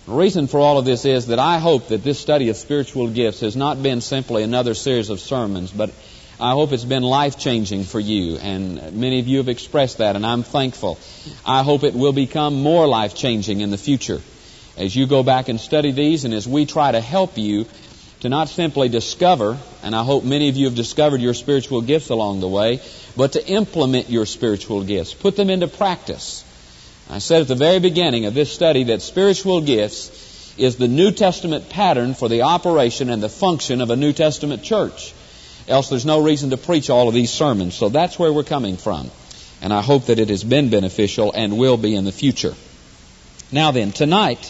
The reason for all of this is that I hope that this study of spiritual gifts has not been simply another series of sermons, but I hope it's been life-changing for you, and many of you have expressed that, and I'm thankful. I hope it will become more life-changing in the future as you go back and study these, and as we try to help you to not simply discover, and I hope many of you have discovered your spiritual gifts along the way, but to implement your spiritual gifts, put them into practice. I said at the very beginning of this study that spiritual gifts is the New Testament pattern for the operation and the function of a New Testament church. Else there's no reason to preach all of these sermons. So that's where we're coming from. And I hope that it has been beneficial and will be in the future. Now then, tonight,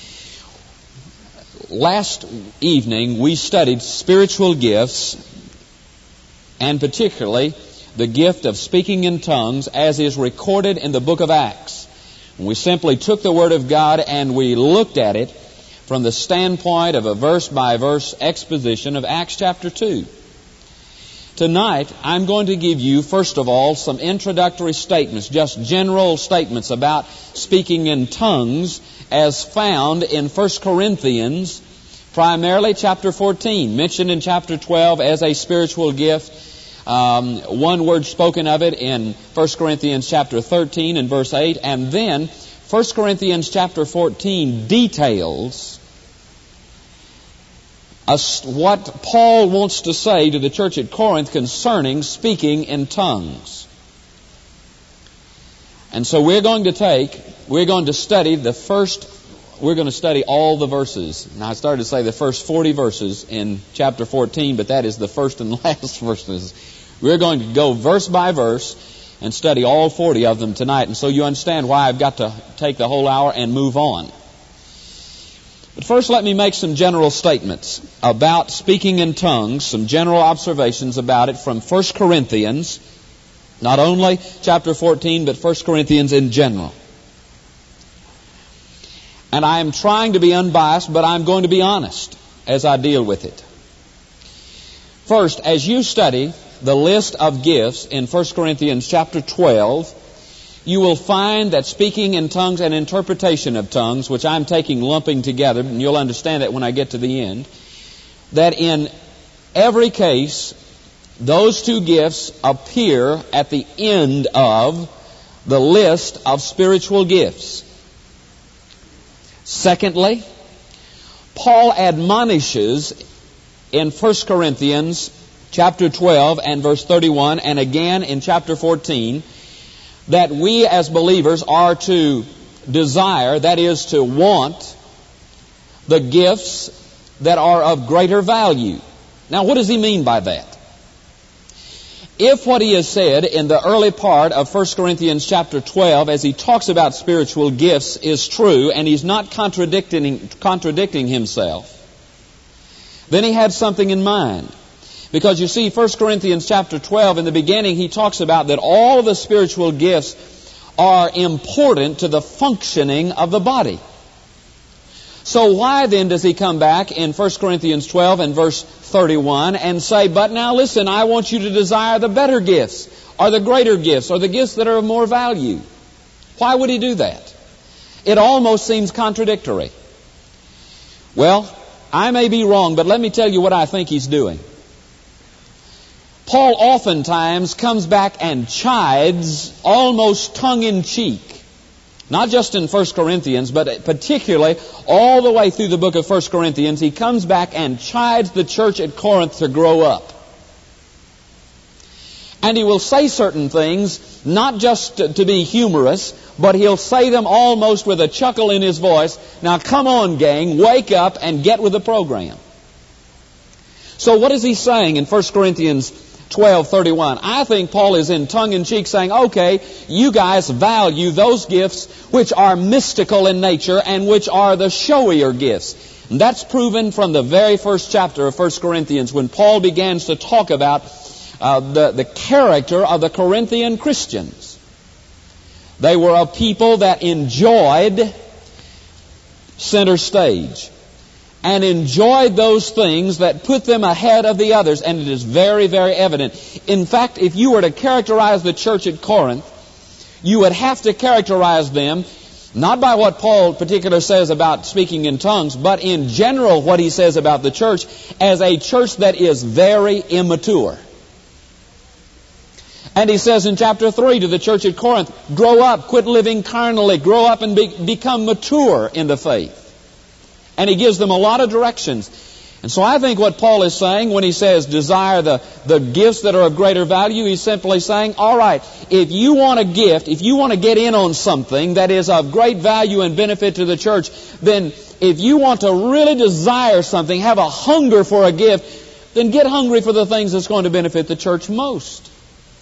last evening we studied spiritual gifts, and particularly the gift of speaking in tongues as is recorded in the book of Acts. We simply took the Word of God and we looked at it from the standpoint of a verse-by-verse exposition of Acts chapter 2. Tonight, I'm going to give you, first of all, some introductory statements, just general statements about speaking in tongues as found in 1 Corinthians, primarily chapter 14, mentioned in chapter 12 as a spiritual gift. One word spoken of it in 1 Corinthians chapter 13 and verse 8, and then 1 Corinthians chapter 14 details what Paul wants to say to the church at Corinth concerning speaking in tongues. And so we're going to study all the verses. Now I started to say the first 40 verses in chapter 14, but that is the first and last verses. We're going to go verse by verse and study all 40 of them tonight. And so you understand why I've got to take the whole hour and move on. But first let me make some general statements about speaking in tongues, some general observations about it from 1 Corinthians, not only chapter 14, but 1 Corinthians in general. And I am trying to be unbiased, but I'm going to be honest as I deal with it. First, as you study the list of gifts in 1 Corinthians chapter 12, you will find that speaking in tongues and interpretation of tongues, which I'm lumping together, and you'll understand that when I get to the end, that in every case, those two gifts appear at the end of the list of spiritual gifts. Secondly, Paul admonishes in 1 Corinthians chapter 12 and verse 31, and again in chapter 14, that we as believers are to desire, that is to want, the gifts that are of greater value. Now what does he mean by that? If what he has said in the early part of 1 Corinthians chapter 12, as he talks about spiritual gifts, is true, and he's not contradicting himself, then he had something in mind. Because you see, 1 Corinthians chapter 12, in the beginning, he talks about that all of the spiritual gifts are important to the functioning of the body. So why then does he come back in 1 Corinthians 12 and verse 31 and say, but now listen, I want you to desire the better gifts, or the greater gifts, or the gifts that are of more value? Why would he do that? It almost seems contradictory. Well, I may be wrong, but let me tell you what I think he's doing. Paul oftentimes comes back and chides almost tongue-in-cheek, not just in 1 Corinthians, but particularly all the way through the book of 1 Corinthians. He comes back and chides the church at Corinth to grow up. And he will say certain things, not just to be humorous, but he'll say them almost with a chuckle in his voice. Now come on, gang, wake up and get with the program. So what is he saying in 1 Corinthians 12:31? I think Paul is in tongue-in-cheek saying, okay, you guys value those gifts which are mystical in nature and which are the showier gifts. And that's proven from the very first chapter of 1 Corinthians when Paul begins to talk about the character of the Corinthian Christians. They were a people that enjoyed center stage and enjoyed those things that put them ahead of the others. And it is very, very evident. In fact, if you were to characterize the church at Corinth, you would have to characterize them Not by what Paul particularly says about speaking in tongues, but in general what he says about the church as a church that is very immature. And he says in chapter 3 to the church at Corinth, grow up, quit living carnally, grow up and become mature in the faith. And he gives them a lot of directions. And so I think what Paul is saying when he says desire the gifts that are of greater value, he's simply saying, all right, if you want a gift, if you want to get in on something that is of great value and benefit to the church, then if you want to really desire something, have a hunger for a gift, then get hungry for the things that's going to benefit the church most.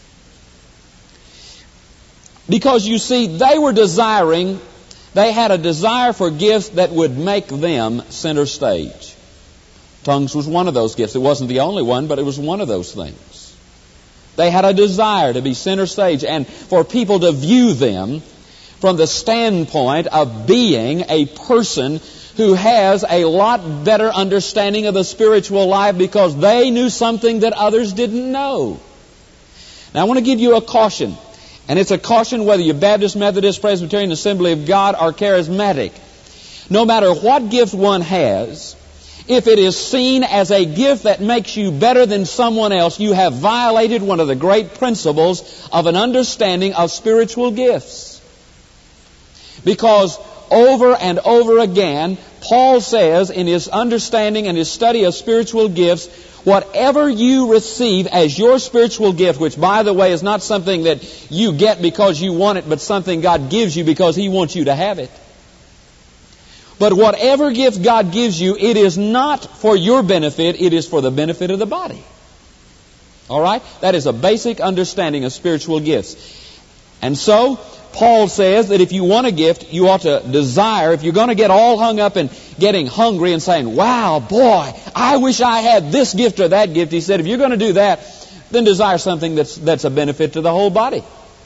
Because you see, they had a desire for gifts that would make them center stage. Tongues was one of those gifts. It wasn't the only one, but it was one of those things. They had a desire to be center stage and for people to view them from the standpoint of being a person who has a lot better understanding of the spiritual life because they knew something that others didn't know. Now I want to give you a caution. And it's a caution whether you're Baptist, Methodist, Presbyterian, Assembly of God, or Charismatic. No matter what gift one has, if it is seen as a gift that makes you better than someone else, you have violated one of the great principles of an understanding of spiritual gifts. Because over and over again, Paul says in his understanding and his study of spiritual gifts, whatever you receive as your spiritual gift, which by the way is not something that you get because you want it, but something God gives you because He wants you to have it. But whatever gift God gives you, it is not for your benefit, it is for the benefit of the body. All right? That is a basic understanding of spiritual gifts. And so, Paul says that if you want a gift, you ought to desire, if you're going to get all hung up in getting hungry and saying, wow, boy, I wish I had this gift or that gift, he said, if you're going to do that, then desire something that's a benefit to the whole body.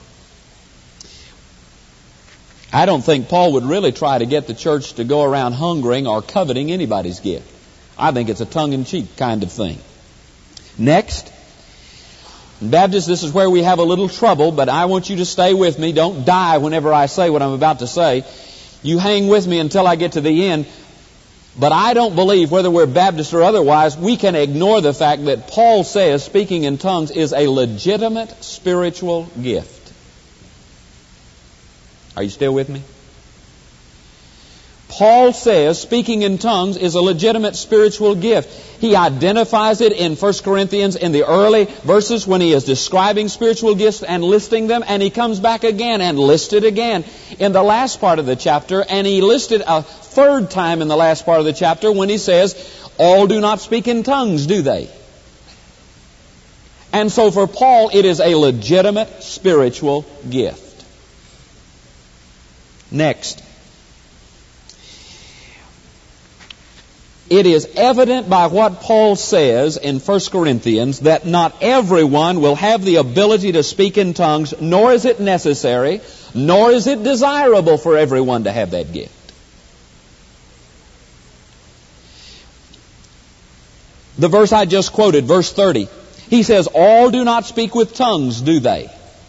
I don't think Paul would really try to get the church to go around hungering or coveting anybody's gift. I think it's a tongue-in-cheek kind of thing. Next, Baptists, this is where we have a little trouble, but I want you to stay with me. Don't die whenever I say what I'm about to say. You hang with me until I get to the end. But I don't believe, whether we're Baptist or otherwise, we can ignore the fact that Paul says speaking in tongues is a legitimate spiritual gift. Are you still with me? Paul says speaking in tongues is a legitimate spiritual gift. He identifies it in 1 Corinthians in the early verses when he is describing spiritual gifts and listing them, and he comes back again and lists it again in the last part of the chapter, and he listed a third time in the last part of the chapter when he says, all do not speak in tongues, do they? And so for Paul, it is a legitimate spiritual gift. Next, it is evident by what Paul says in 1 Corinthians that not everyone will have the ability to speak in tongues, nor is it necessary, nor is it desirable for everyone to have that gift. The verse I just quoted, verse 30, he says, all do not speak with tongues, do they?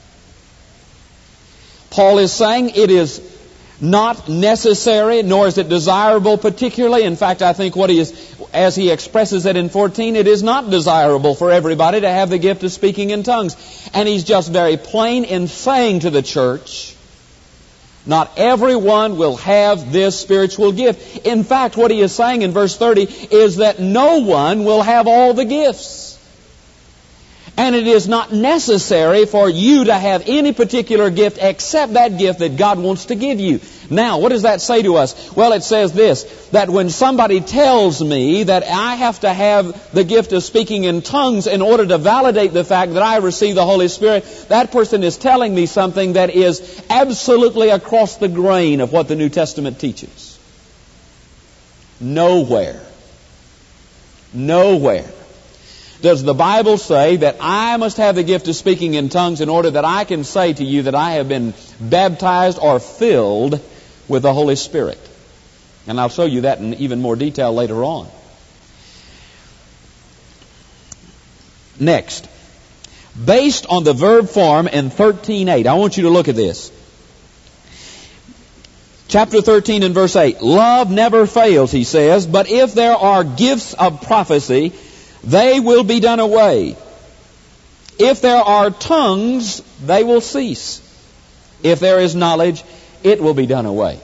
Paul is saying it is not necessary, nor is it desirable particularly. In fact, I think what he is, as he expresses it in 14, it is not desirable for everybody to have the gift of speaking in tongues. And he's just very plain in saying to the church, not everyone will have this spiritual gift. In fact, what he is saying in verse 30 is that no one will have all the gifts. And it is not necessary for you to have any particular gift except that gift that God wants to give you. Now, what does that say to us? Well, it says this, that when somebody tells me that I have to have the gift of speaking in tongues in order to validate the fact that I receive the Holy Spirit, that person is telling me something that is absolutely across the grain of what the New Testament teaches. Nowhere does the Bible say that I must have the gift of speaking in tongues in order that I can say to you that I have been baptized or filled with the Holy Spirit. And I'll show you that in even more detail later on. Next, based on the verb form in 13:8, I want you to look at this. Chapter 13 and verse 8. Love never fails, he says, but if there are gifts of prophecy, they will be done away. If there are tongues, they will cease. If there is knowledge, it will be done away.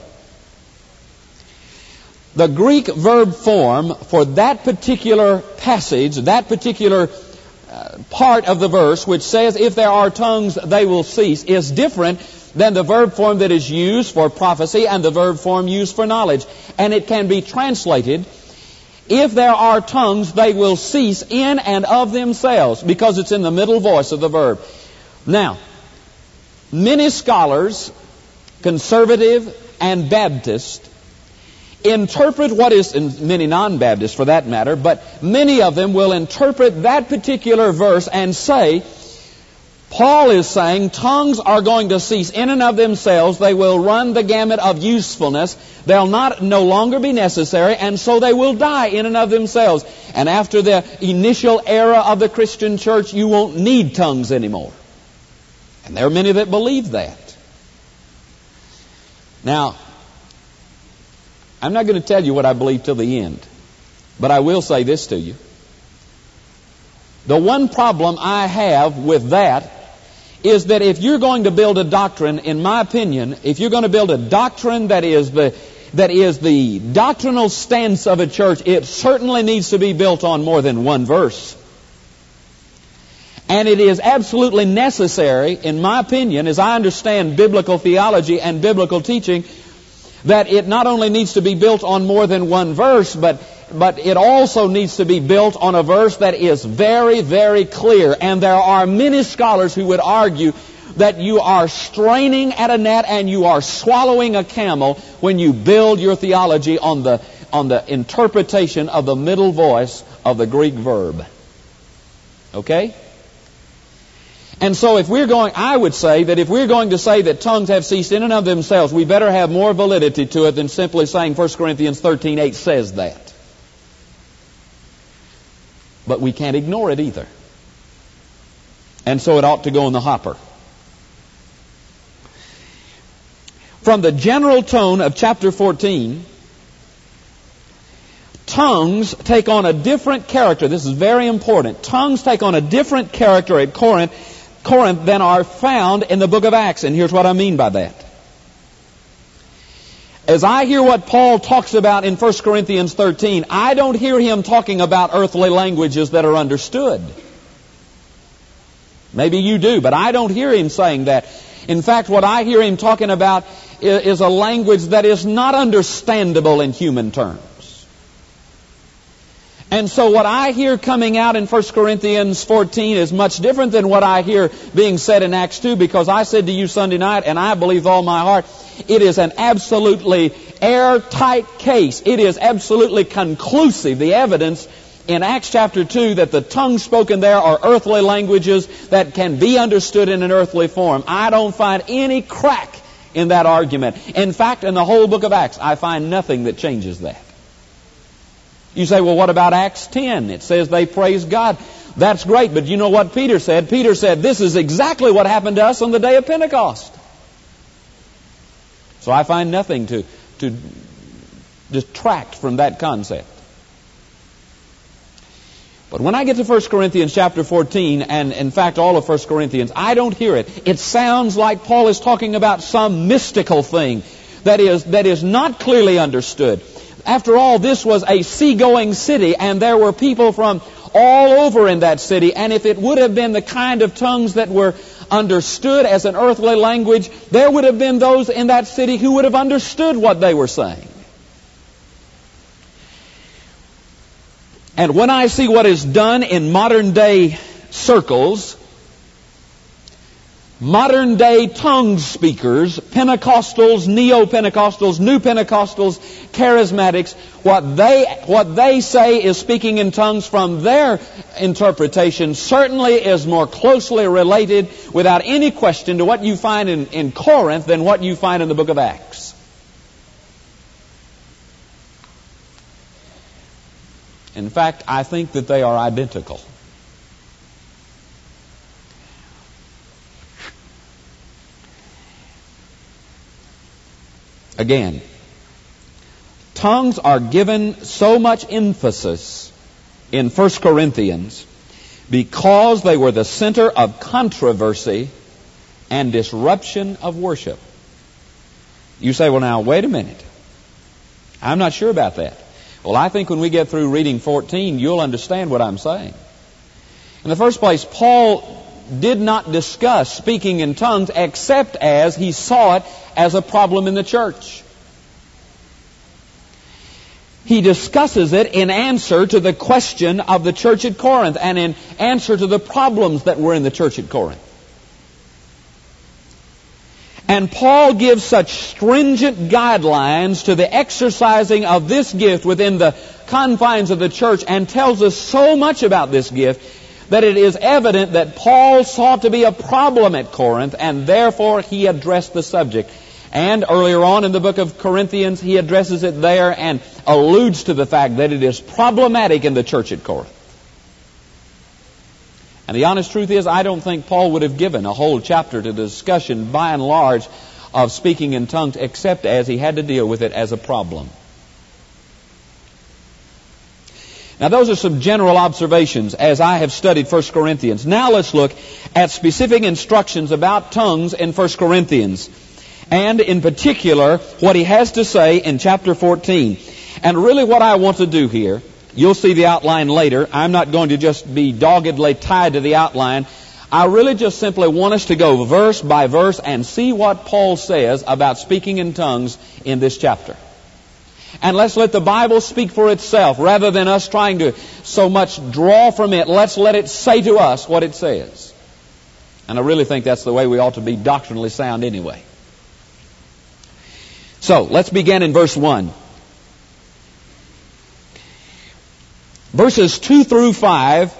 The Greek verb form for that particular passage, that particular part of the verse which says, if there are tongues, they will cease, is different than the verb form that is used for prophecy and the verb form used for knowledge. And it can be translated, if there are tongues, they will cease in and of themselves, because it's in the middle voice of the verb. Now, many scholars, conservative and Baptist, interpret what is, and many non-Baptists for that matter, but many of them will interpret that particular verse and say, Paul is saying tongues are going to cease in and of themselves. They will run the gamut of usefulness. They'll no longer be necessary, and so they will die in and of themselves. And after the initial era of the Christian church, you won't need tongues anymore. And there are many that believe that. Now, I'm not going to tell you what I believe till the end, but I will say this to you. The one problem I have with that is that if you're going to build a doctrine, in my opinion, if you're going to build a doctrine that is the doctrinal stance of a church, it certainly needs to be built on more than one verse. And it is absolutely necessary, in my opinion, as I understand biblical theology and biblical teaching, that it not only needs to be built on more than one verse, but it also needs to be built on a verse that is very, very clear. And there are many scholars who would argue that you are straining at a gnat and you are swallowing a camel when you build your theology on the interpretation of the middle voice of the Greek verb. Okay? And so I would say that if we're going to say that tongues have ceased in and of themselves, we better have more validity to it than simply saying 1 Corinthians 13:8 says that. But we can't ignore it either. And so it ought to go in the hopper. From the general tone of chapter 14, tongues take on a different character. This is very important. Tongues take on a different character at Corinth than are found in the book of Acts. And here's what I mean by that. As I hear what Paul talks about in 1 Corinthians 13, I don't hear him talking about earthly languages that are understood. Maybe you do, but I don't hear him saying that. In fact, what I hear him talking about is a language that is not understandable in human terms. And so what I hear coming out in 1 Corinthians 14 is much different than what I hear being said in Acts 2, because I said to you Sunday night, and I believe with all my heart, it is an absolutely airtight case. It is absolutely conclusive, the evidence in Acts chapter 2 that the tongues spoken there are earthly languages that can be understood in an earthly form. I don't find any crack in that argument. In fact, in the whole book of Acts, I find nothing that changes that. You say, well, what about Acts 10? It says they praised God. That's great, but you know what Peter said? Peter said, this is exactly what happened to us on the day of Pentecost. So I find nothing to detract from that concept. But when I get to 1 Corinthians chapter 14, and in fact all of 1 Corinthians, I don't hear it. It sounds like Paul is talking about some mystical thing that is not clearly understood. After all, this was a seagoing city, and there were people from all over in that city. And if it would have been the kind of tongues that were understood as an earthly language, there would have been those in that city who would have understood what they were saying. And when I see what is done in modern day circles, modern day tongue speakers, Pentecostals, Neo-Pentecostals, New Pentecostals, Charismatics, what they say is speaking in tongues from their interpretation certainly is more closely related, without any question, to what you find in Corinth than what you find in the book of Acts. In fact, I think that they are identical. Again, tongues are given so much emphasis in 1 Corinthians because they were the center of controversy and disruption of worship. You say, well, now, wait a minute. I'm not sure about that. Well, I think when we get through reading 14, you'll understand what I'm saying. In the first place, Paul did not discuss speaking in tongues except as he saw it as a problem in the church. He discusses it in answer to the question of the church at Corinth and in answer to the problems that were in the church at Corinth. And Paul gives such stringent guidelines to the exercising of this gift within the confines of the church and tells us so much about this gift that it is evident that Paul saw it to be a problem at Corinth, and therefore he addressed the subject. And earlier on in the book of Corinthians, he addresses it there and alludes to the fact that it is problematic in the church at Corinth. And the honest truth is, I don't think Paul would have given a whole chapter to the discussion, by and large, of speaking in tongues, except as he had to deal with it as a problem. Now, those are some general observations as I have studied 1 Corinthians. Now let's look at specific instructions about tongues in 1 Corinthians. And in particular, what he has to say in chapter 14. And really what I want to do here, you'll see the outline later. I'm not going to just be doggedly tied to the outline. I really just simply want us to go verse by verse and see what Paul says about speaking in tongues in this chapter. And let's let the Bible speak for itself rather than us trying to so much draw from it. Let's let it say to us what it says. And I really think that's the way we ought to be doctrinally sound anyway. So, let's begin in verse 1. Verses 2 through 5,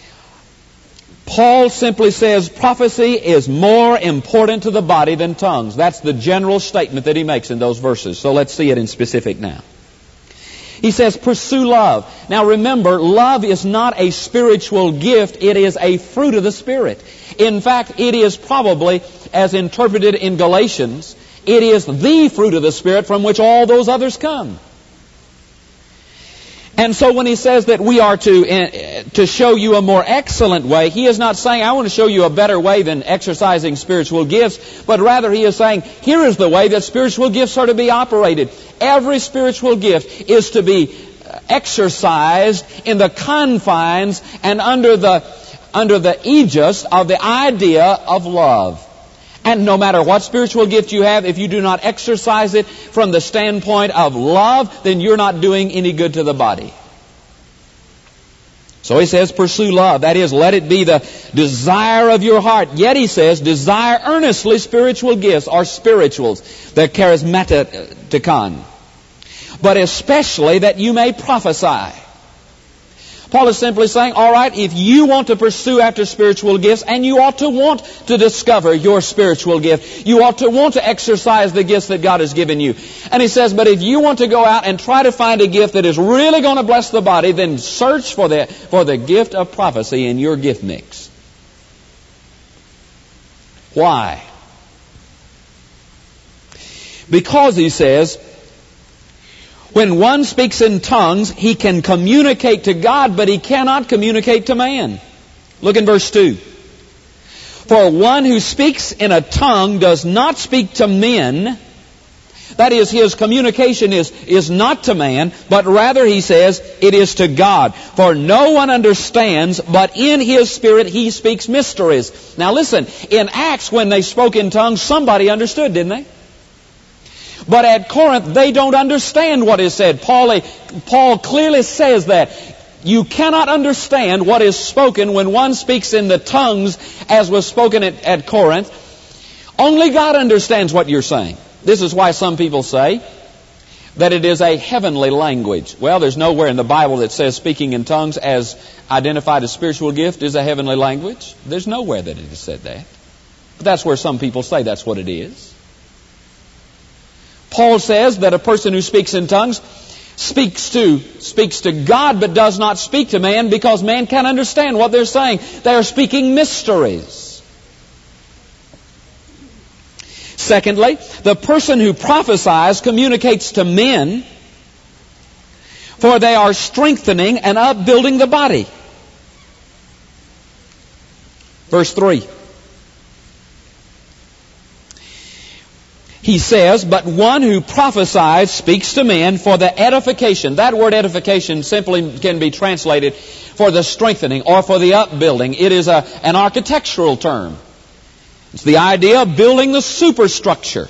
Paul simply says prophecy is more important to the body than tongues. That's the general statement that he makes in those verses. So let's see it in specific now. He says, pursue love. Now remember, love is not a spiritual gift. It is a fruit of the Spirit. In fact, it is probably, as interpreted in Galatians, it is the fruit of the Spirit from which all those others come. And so when he says that we are to show you a more excellent way, he is not saying, I want to show you a better way than exercising spiritual gifts, but rather he is saying, here is the way that spiritual gifts are to be operated. Every spiritual gift is to be exercised in the confines and under the aegis of the idea of love. And no matter what spiritual gift you have, if you do not exercise it from the standpoint of love, then you're not doing any good to the body. So he says, pursue love. That is, let it be the desire of your heart. Yet he says, desire earnestly spiritual gifts, or spirituals, the charismatikon. But especially that you may prophesy. Paul is simply saying, all right, if you want to pursue after spiritual gifts, and you ought to want to discover your spiritual gift, you ought to want to exercise the gifts that God has given you. And he says, but if you want to go out and try to find a gift that is really going to bless the body, then search for the gift of prophecy in your gift mix. Why? Because, he says, when one speaks in tongues, he can communicate to God, but he cannot communicate to man. Look in verse 2. For one who speaks in a tongue does not speak to men. That is, his communication is not to man, but rather, he says, it is to God. For no one understands, but in his spirit he speaks mysteries. Now listen, in Acts when they spoke in tongues, somebody understood, didn't they? But at Corinth, they don't understand what is said. Paul clearly says that. You cannot understand what is spoken when one speaks in the tongues as was spoken at Corinth. Only God understands what you're saying. This is why some people say that it is a heavenly language. Well, there's nowhere in the Bible that says speaking in tongues as identified as spiritual gift is a heavenly language. There's nowhere that it is said that. But that's where some people say that's what it is. Paul says that a person who speaks in tongues speaks to God but does not speak to man because man can't understand what they're saying. They are speaking mysteries. Secondly, the person who prophesies communicates to men, for they are strengthening and upbuilding the body. Verse 3. He says, but one who prophesies speaks to men for the edification. That word edification simply can be translated for the strengthening or for the upbuilding. It is an architectural term. It's the idea of building the superstructure.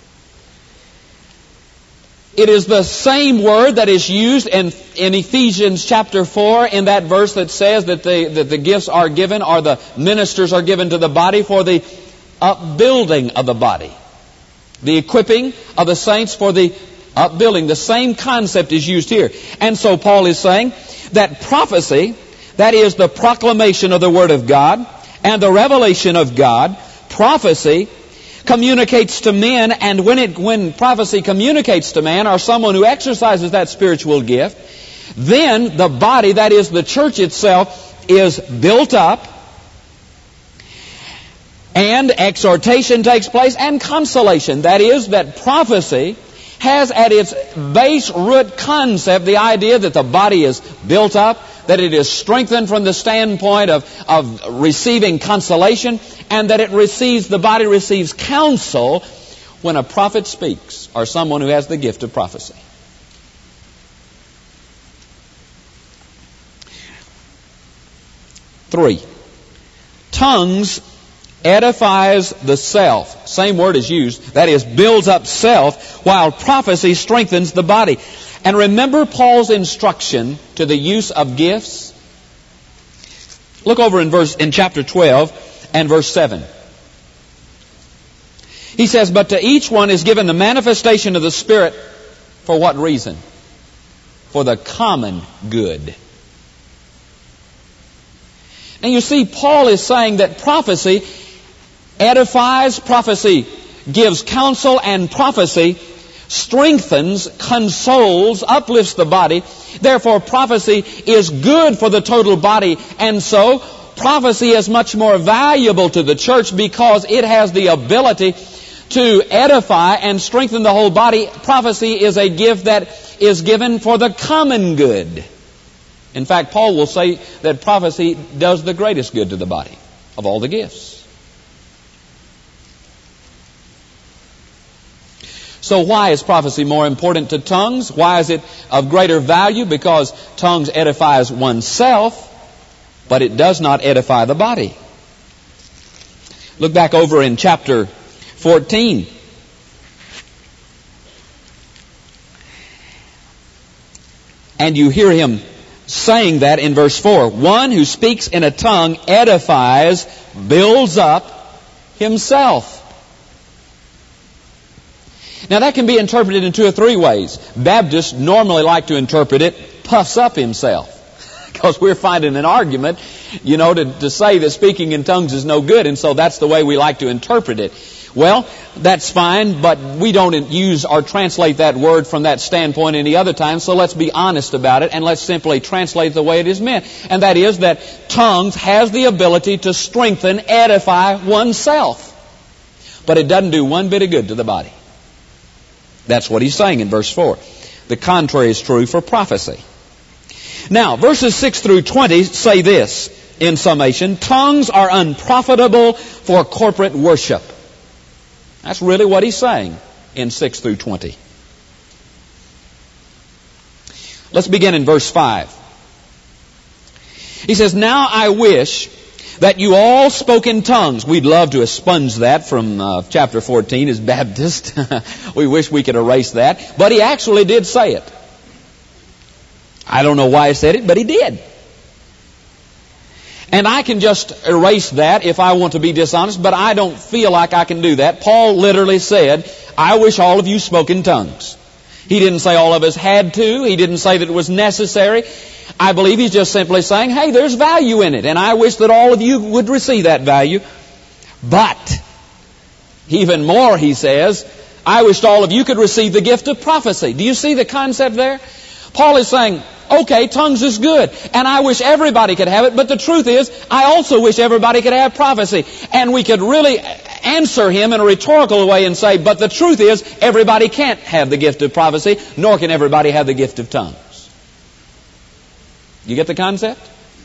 It is the same word that is used in Ephesians chapter 4 in that verse that says that the gifts are given, or the ministers are given to the body for the upbuilding of the body. The equipping of the saints for the upbuilding. The same concept is used here. And so Paul is saying that prophecy, that is the proclamation of the Word of God and the revelation of God, prophecy communicates to men, and when prophecy communicates to man, or someone who exercises that spiritual gift, then the body, that is the church itself, is built up, and exhortation takes place, and consolation. That is, that prophecy has at its base root concept the idea that the body is built up, that it is strengthened from the standpoint of receiving consolation, and that the body receives counsel when a prophet speaks, or someone who has the gift of prophecy. Three, tongues edifies the self. Same word is used. That is, builds up self, while prophecy strengthens the body. And remember Paul's instruction to the use of gifts? Look over in chapter 12 and verse 7. He says, but to each one is given the manifestation of the Spirit. For what reason? For the common good. And you see, Paul is saying that prophecy edifies, prophecy gives counsel, and prophecy strengthens, consoles, uplifts the body. Therefore, prophecy is good for the total body. And so, prophecy is much more valuable to the church because it has the ability to edify and strengthen the whole body. Prophecy is a gift that is given for the common good. In fact, Paul will say that prophecy does the greatest good to the body of all the gifts. So why is prophecy more important to tongues? Why is it of greater value? Because tongues edifies oneself, but it does not edify the body. Look back over in chapter 14. And you hear him saying that in verse 4. One who speaks in a tongue edifies, builds up himself. Now that can be interpreted in two or three ways. Baptists normally like to interpret it, puffs up himself. Because we're finding an argument, to say that speaking in tongues is no good, and so that's the way we like to interpret it. Well, that's fine, but we don't use or translate that word from that standpoint any other time, so let's be honest about it, and let's simply translate the way it is meant. And that is that tongues has the ability to strengthen, edify oneself. But it doesn't do one bit of good to the body. That's what he's saying in verse 4. The contrary is true for prophecy. Now, verses 6 through 20 say this, in summation, tongues are unprofitable for corporate worship. That's really what he's saying in 6 through 20. Let's begin in verse 5. He says, now I wish that you all spoke in tongues. We'd love to expunge that from chapter 14 as Baptists. We wish we could erase that. But he actually did say it. I don't know why he said it, but he did. And I can just erase that if I want to be dishonest, but I don't feel like I can do that. Paul literally said, I wish all of you spoke in tongues. He didn't say all of us had to. He didn't say that it was necessary. I believe he's just simply saying, hey, there's value in it, and I wish that all of you would receive that value. But, even more, he says, I wished all of you could receive the gift of prophecy. Do you see the concept there? Paul is saying, Okay, tongues is good, and I wish everybody could have it, but the truth is, I also wish everybody could have prophecy. And we could really answer him in a rhetorical way and say, but the truth is, everybody can't have the gift of prophecy, nor can everybody have the gift of tongues. You get the concept?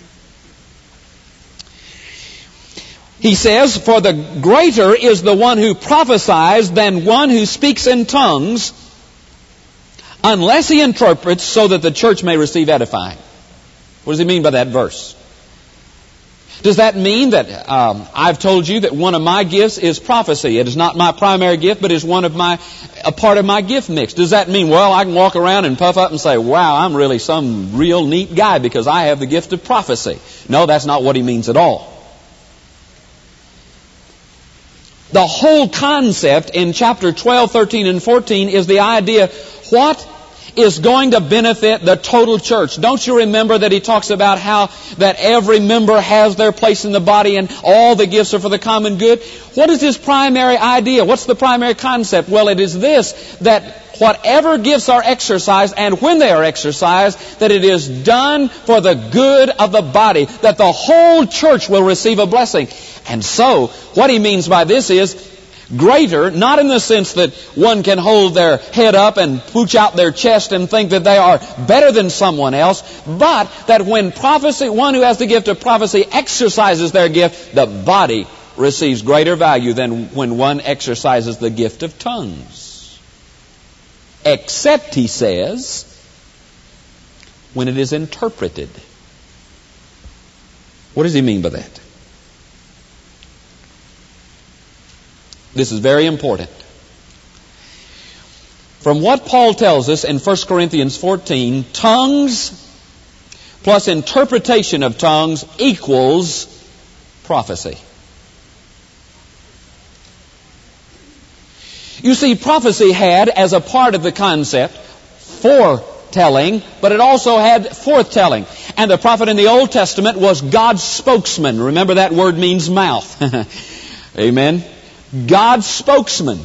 He says, for the greater is the one who prophesies than one who speaks in tongues, unless he interprets so that the church may receive edifying. What does he mean by that verse? Does that mean that I've told you that one of my gifts is prophecy? It is not my primary gift, but is a part of my gift mix. Does that mean, well, I can walk around and puff up and say, wow, I'm really some real neat guy because I have the gift of prophecy? No, that's not what he means at all. The whole concept in chapter 12, 13, and 14 is the idea, what is going to benefit the total church? Don't you remember that he talks about how that every member has their place in the body and all the gifts are for the common good? What is his primary idea? What's the primary concept? Well, it is this, that whatever gifts are exercised and when they are exercised, that it is done for the good of the body, that the whole church will receive a blessing. And so, what he means by this is greater, not in the sense that one can hold their head up and pooch out their chest and think that they are better than someone else, but that when prophecy, one who has the gift of prophecy exercises their gift, the body receives greater value than when one exercises the gift of tongues. Except, he says, when it is interpreted. What does he mean by that? This is very important. From what Paul tells us in 1 Corinthians 14, tongues plus interpretation of tongues equals prophecy. You see, prophecy had, as a part of the concept, foretelling, but it also had forthtelling. And the prophet in the Old Testament was God's spokesman. Remember, that word means mouth. Amen. God's spokesman.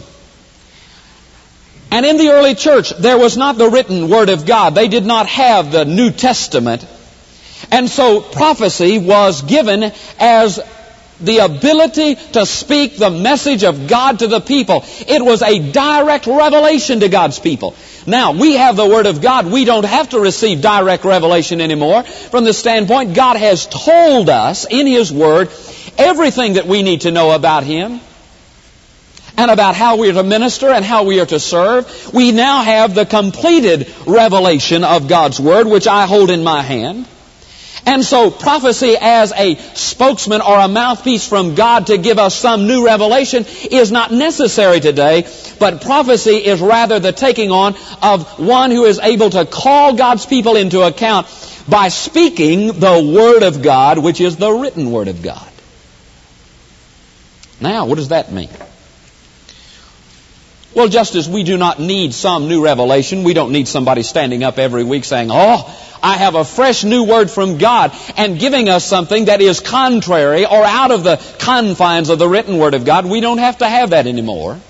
And in the early church, there was not the written Word of God. They did not have the New Testament. And so prophecy was given as the ability to speak the message of God to the people. It was a direct revelation to God's people. Now, we have the Word of God. We don't have to receive direct revelation anymore. From the standpoint, God has told us in His Word everything that we need to know about Him and about how we are to minister and how we are to serve. We now have the completed revelation of God's Word, which I hold in my hand. And so prophecy as a spokesman or a mouthpiece from God to give us some new revelation is not necessary today, but prophecy is rather the taking on of one who is able to call God's people into account by speaking the Word of God, which is the written Word of God. Now, what does that mean? Well, just as we do not need some new revelation, we don't need somebody standing up every week saying, oh, I have a fresh new word from God, and giving us something that is contrary or out of the confines of the written Word of God. We don't have to have that anymore.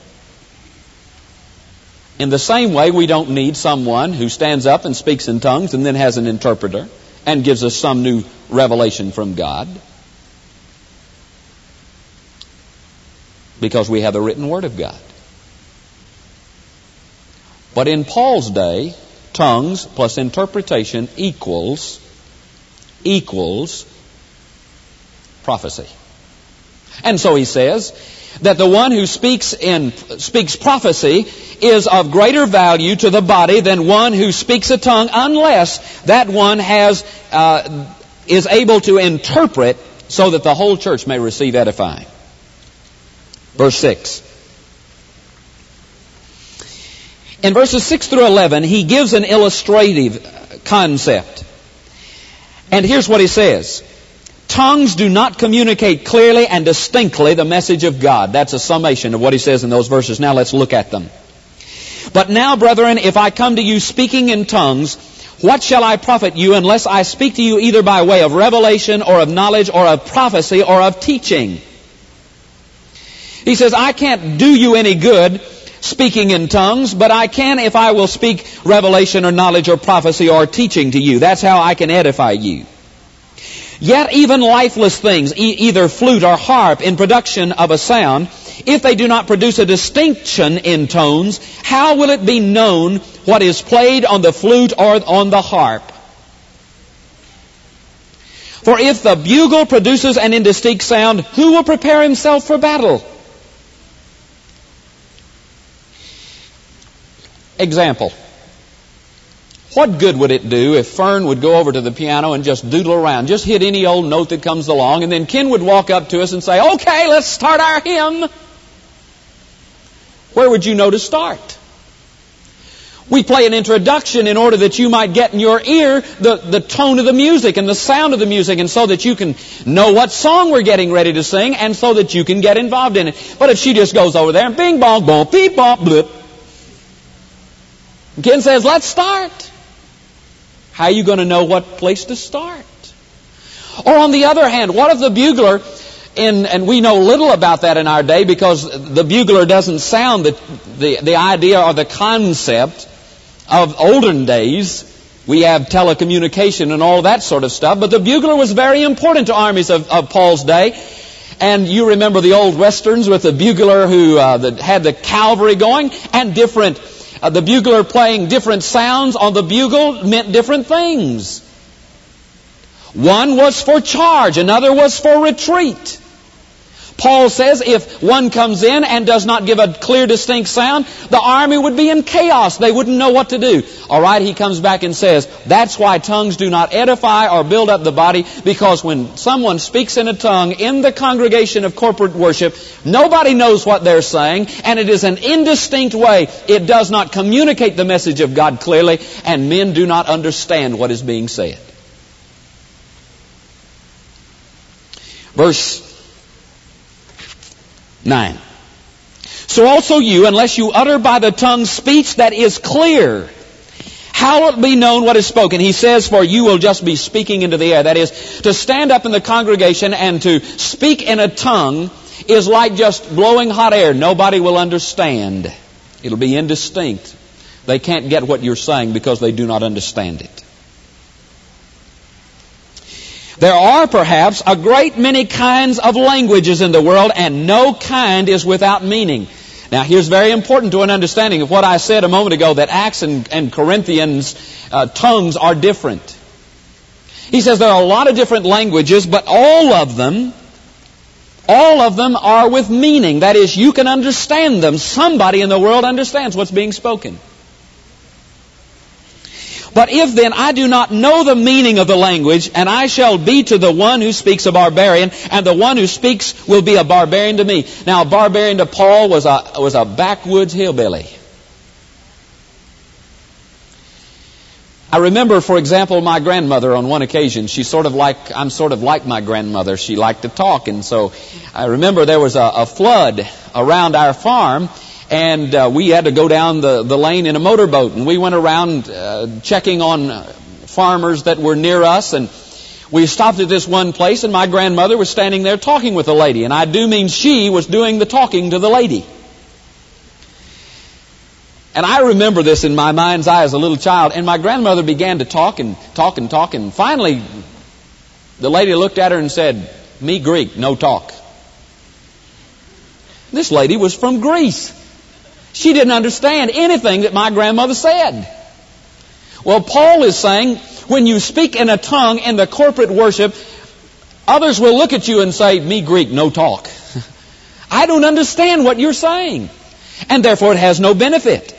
In the same way, we don't need someone who stands up and speaks in tongues and then has an interpreter and gives us some new revelation from God, because we have the written Word of God. But in Paul's day, tongues plus interpretation equals prophecy. And so he says that the one who speaks prophecy is of greater value to the body than one who speaks a tongue, unless that one is able to interpret so that the whole church may receive edifying. Verse 6. In verses 6 through 11, he gives an illustrative concept. And here's what he says. Tongues do not communicate clearly and distinctly the message of God. That's a summation of what he says in those verses. Now let's look at them. But now, brethren, if I come to you speaking in tongues, what shall I profit you unless I speak to you either by way of revelation or of knowledge or of prophecy or of teaching? He says, I can't do you any good speaking in tongues, but I can if I will speak revelation or knowledge or prophecy or teaching to you. That's how I can edify you. Yet even lifeless things, either flute or harp, in production of a sound, if they do not produce a distinction in tones, how will it be known what is played on the flute or on the harp? For if the bugle produces an indistinct sound, who will prepare himself for battle? Example. What good would it do if Fern would go over to the piano and just doodle around, just hit any old note that comes along, and then Ken would walk up to us and say, "Okay, let's start our hymn." Where would you know to start? We play an introduction in order that you might get in your ear the tone of the music and the sound of the music, and so that you can know what song we're getting ready to sing, and so that you can get involved in it. But if she just goes over there and bing, bong, boom, beep, bop, blip, Ken says, "Let's start." How are you going to know what place to start? Or on the other hand, what if the bugler, and we know little about that in our day because the bugler doesn't sound the idea or the concept of olden days. We have telecommunication and all that sort of stuff, but the bugler was very important to armies of Paul's day. And you remember the old westerns with the bugler who that had the cavalry going, and the bugler playing different sounds on the bugle meant different things. One was for charge, another was for retreat. Paul says if one comes in and does not give a clear, distinct sound, the army would be in chaos. They wouldn't know what to do. All right, he comes back and says, that's why tongues do not edify or build up the body, because when someone speaks in a tongue in the congregation of corporate worship, nobody knows what they're saying, and it is an indistinct way. It does not communicate the message of God clearly, and men do not understand what is being said. Verse 9. So also you, unless you utter by the tongue speech that is clear, how will it be known what is spoken? He says, for you will just be speaking into the air. That is, to stand up in the congregation and to speak in a tongue is like just blowing hot air. Nobody will understand. It'll be indistinct. They can't get what you're saying because they do not understand it. There are perhaps a great many kinds of languages in the world, and no kind is without meaning. Now, here's very important to an understanding of what I said a moment ago, that Acts and Corinthians tongues are different. He says there are a lot of different languages, but all of them are with meaning. That is, you can understand them. Somebody in the world understands what's being spoken. But if then I do not know the meaning of the language, and I shall be to the one who speaks a barbarian, and the one who speaks will be a barbarian to me. Now, a barbarian to Paul was a backwoods hillbilly. I remember, for example, my grandmother on one occasion. I'm sort of like my grandmother. She liked to talk, and so I remember there was a flood around our farm. And we had to go down the lane in a motorboat, and we went around checking on farmers that were near us, and we stopped at this one place, and my grandmother was standing there talking with a lady, and I do mean she was doing the talking to the lady. And I remember this in my mind's eye as a little child, and my grandmother began to talk, and finally the lady looked at her and said, "Me Greek, no talk." This lady was from Greece. She didn't understand anything that my grandmother said. Well, Paul is saying, when you speak in a tongue in the corporate worship, others will look at you and say, "Me Greek, no talk." I don't understand what you're saying. And therefore it has no benefit.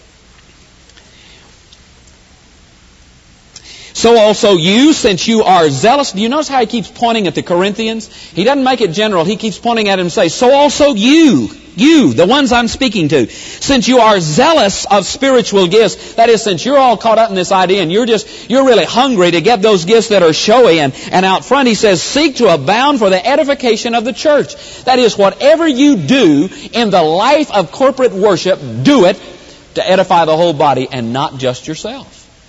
So also you, since you are zealous. Do you notice how he keeps pointing at the Corinthians? He doesn't make it general. He keeps pointing at them and say, so also you, the ones I'm speaking to, since you are zealous of spiritual gifts. That is, since you're all caught up in this idea and you're really hungry to get those gifts that are showy and out front, he says, seek to abound for the edification of the church. That is, whatever you do in the life of corporate worship, do it to edify the whole body and not just yourself.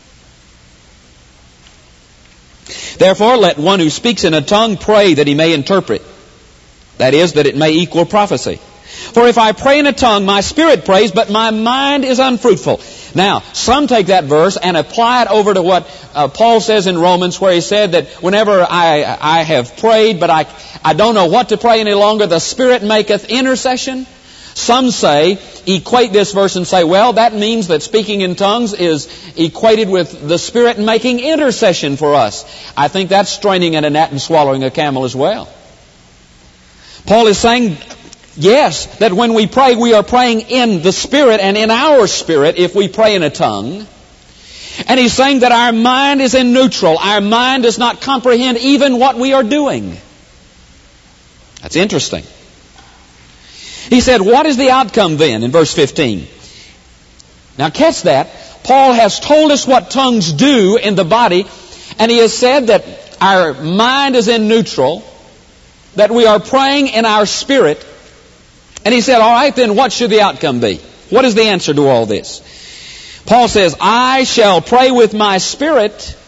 Therefore, let one who speaks in a tongue pray that he may interpret. That is, that it may equal prophecy. For if I pray in a tongue, my spirit prays, but my mind is unfruitful. Now, some take that verse and apply it over to what Paul says in Romans, where he said that whenever I have prayed, but I don't know what to pray any longer, the Spirit maketh intercession. Some say, equate this verse and say, well, that means that speaking in tongues is equated with the Spirit making intercession for us. I think that's straining at a gnat and swallowing a camel as well. Paul is saying, yes, that when we pray, we are praying in the Spirit and in our spirit if we pray in a tongue. And he's saying that our mind is in neutral. Our mind does not comprehend even what we are doing. That's interesting. He said, what is the outcome then in verse 15? Now catch that. Paul has told us what tongues do in the body, and he has said that our mind is in neutral, that we are praying in our spirit. And he said, all right, then what should the outcome be? What is the answer to all this? Paul says, I shall pray with my spirit.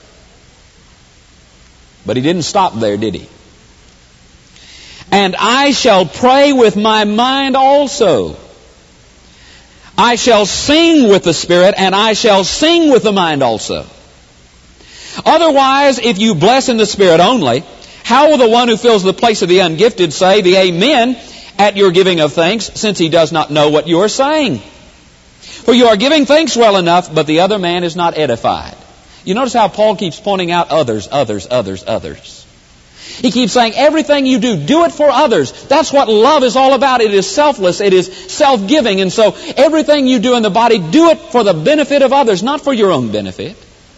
But he didn't stop there, did he? And I shall pray with my mind also. I shall sing with the Spirit, and I shall sing with the mind also. Otherwise, if you bless in the Spirit only, how will the one who fills the place of the ungifted say the Amen at your giving of thanks, since he does not know what you are saying? For you are giving thanks well enough, but the other man is not edified. You notice how Paul keeps pointing out others. He keeps saying, everything you do, do it for others. That's what love is all about. It is selfless. It is self-giving. And so everything you do in the body, do it for the benefit of others, not for your own benefit.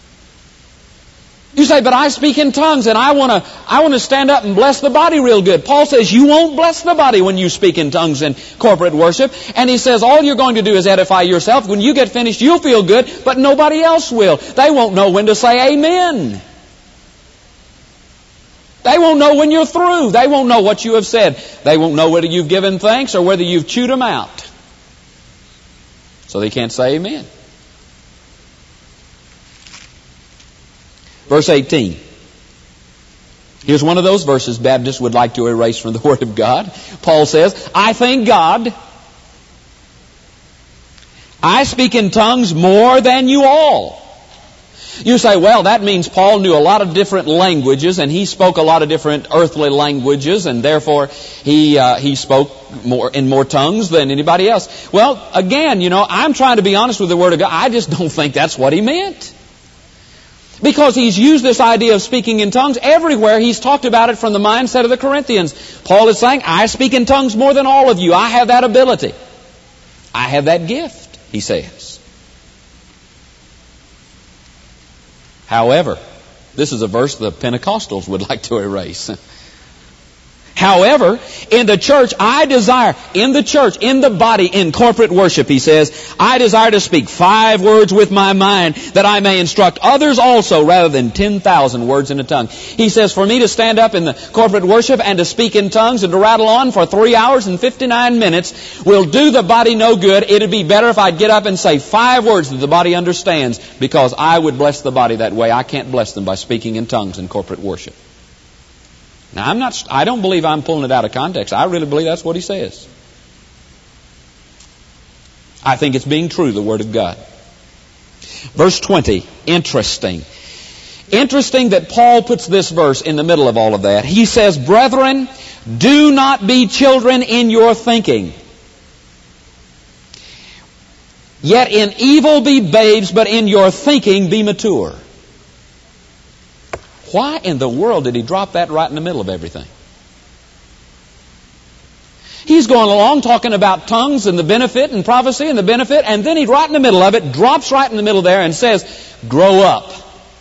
You say, but I speak in tongues and I want to stand up and bless the body real good. Paul says you won't bless the body when you speak in tongues in corporate worship. And he says all you're going to do is edify yourself. When you get finished, you'll feel good, but nobody else will. They won't know when to say amen. They won't know when you're through. They won't know what you have said. They won't know whether you've given thanks or whether you've chewed them out. So they can't say amen. Verse 18. Here's one of those verses Baptists would like to erase from the Word of God. Paul says, I thank God I speak in tongues more than you all. You say, well, that means Paul knew a lot of different languages and he spoke a lot of different earthly languages and therefore he spoke in more tongues than anybody else. Well, again, I'm trying to be honest with the Word of God. I just don't think that's what he meant. Because he's used this idea of speaking in tongues everywhere. He's talked about it from the mindset of the Corinthians. Paul is saying, I speak in tongues more than all of you. I have that ability. I have that gift, he says. However, this is a verse the Pentecostals would like to erase. However, in the church, in the body, in corporate worship, he says, I desire to speak 5 words with my mind that I may instruct others also rather than 10,000 words in a tongue. He says, for me to stand up in the corporate worship and to speak in tongues and to rattle on for 3 hours and 59 minutes will do the body no good. It'd be better if I'd get up and say 5 words that the body understands, because I would bless the body that way. I can't bless them by speaking in tongues in corporate worship. Now, I don't believe I'm pulling it out of context. I really believe that's what he says. I think it's being true, the Word of God. Verse 20, interesting. Interesting that Paul puts this verse in the middle of all of that. He says, brethren, do not be children in your thinking. Yet in evil be babes, but in your thinking be mature. Why in the world did he drop that right in the middle of everything? He's going along talking about tongues and the benefit and prophecy and the benefit, and then he right in the middle of it, drops right in the middle there and says, grow up.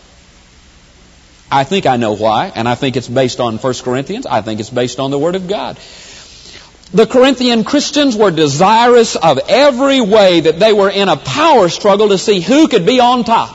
I think I know why, and I think it's based on 1 Corinthians. I think it's based on the Word of God. The Corinthian Christians were desirous of every way that they were in a power struggle to see who could be on top.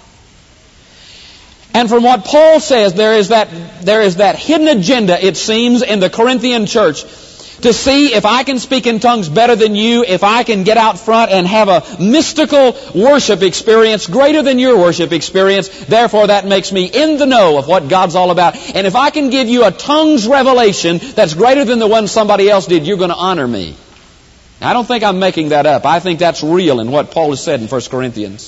And from what Paul says, there is that hidden agenda, it seems, in the Corinthian church to see if I can speak in tongues better than you, if I can get out front and have a mystical worship experience greater than your worship experience. Therefore, that makes me in the know of what God's all about. And if I can give you a tongues revelation that's greater than the one somebody else did, you're going to honor me. I don't think I'm making that up. I think that's real in what Paul has said in 1 Corinthians.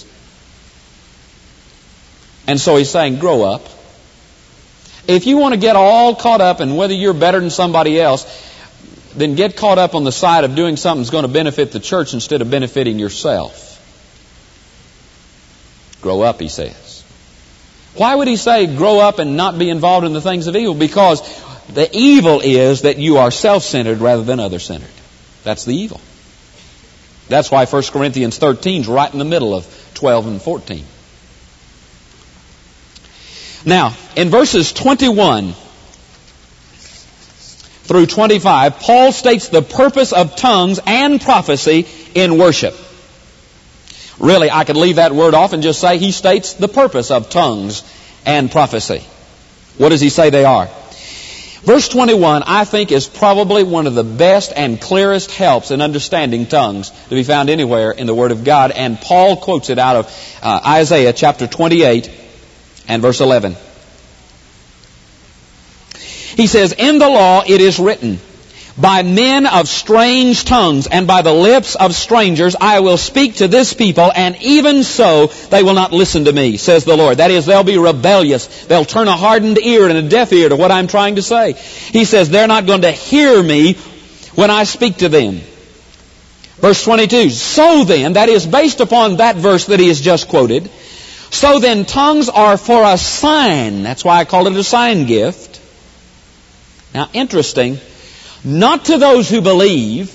And so he's saying, grow up. If you want to get all caught up in whether you're better than somebody else, then get caught up on the side of doing something that's going to benefit the church instead of benefiting yourself. Grow up, he says. Why would he say grow up and not be involved in the things of evil? Because the evil is that you are self-centered rather than other-centered. That's the evil. That's why 1 Corinthians 13 is right in the middle of 12 and 14. Now, in verses 21 through 25, Paul states the purpose of tongues and prophecy in worship. Really, I could leave that word off and just say he states the purpose of tongues and prophecy. What does he say they are? Verse 21, I think, is probably one of the best and clearest helps in understanding tongues to be found anywhere in the Word of God. And Paul quotes it out of Isaiah chapter 28 and verse 11. He says, in the law it is written, by men of strange tongues and by the lips of strangers I will speak to this people, and even so they will not listen to me, says the Lord. That is, they'll be rebellious. They'll turn a hardened ear and a deaf ear to what I'm trying to say. He says they're not going to hear me when I speak to them. Verse 22, so then, that is based upon that verse that he has just quoted, so then tongues are for a sign. That's why I call it a sign gift. Now, interesting. Not to those who believe.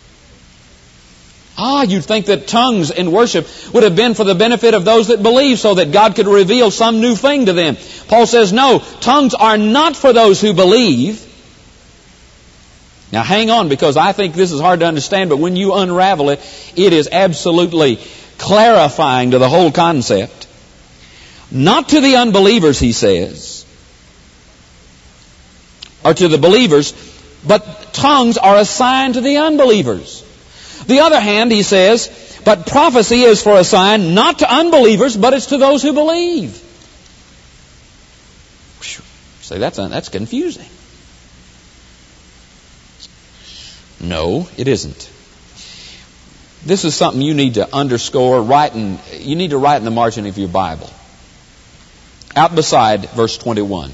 You'd think that tongues in worship would have been for the benefit of those that believe, so that God could reveal some new thing to them. Paul says, no, tongues are not for those who believe. Now hang on, because I think this is hard to understand, but when you unravel it, it is absolutely clarifying to the whole concept. Not to the unbelievers, he says, or to the believers, but tongues are a sign to the unbelievers. The other hand, he says, but prophecy is for a sign not to unbelievers, but it's to those who believe. Say, that's confusing. No, it isn't. This is something you need to underscore, you need to write in the margin of your Bible. Out beside verse 21.